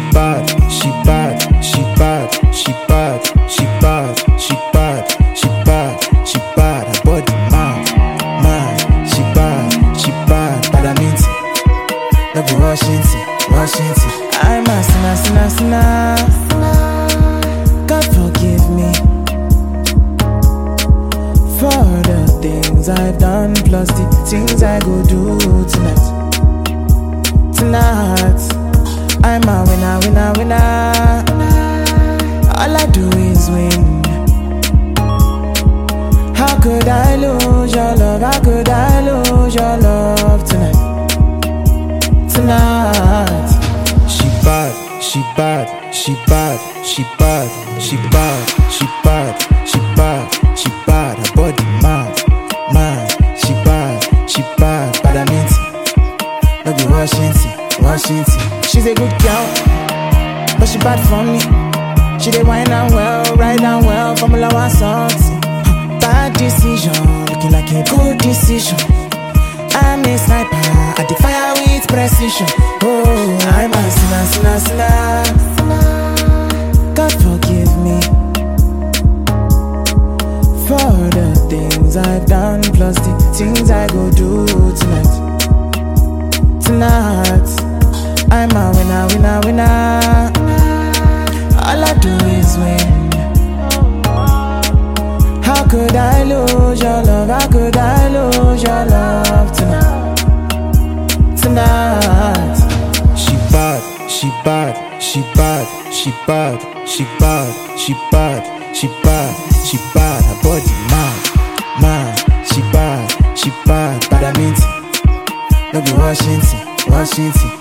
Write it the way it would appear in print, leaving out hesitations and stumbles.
bad, she bad, she bad, she bad, she bad, she bad, she bad, she bad. Her body mad, she bad, bad I mean it. No be Washington. I'm a sinner. God forgive me for the things I've done, plus the things I go do tonight. I'm a winner. All I do is win. How could I lose your love? How could I lose your love tonight? She bad, she bad, she bad, she bad, she bad, she bad, she bad, she bad. Her body mad, she bad, bad I mean it. No be Washington. She's a good girl, but she bad for me. She dey wine and well, ride and well, Formula 1 something. Bad decision, looking like a good decision. I'm a sniper, I defy with precision. Oh, I'm a sinner. God forgive me for the things I've done, plus the things I go do tonight. I'm a winner. All I do is win. How could I lose your love? How could I lose your love tonight? She bad, she bad, she bad, she bad, she bad, she bad, she bad, she bad. Her body mad, she bad, bad I mean it. No be Washington.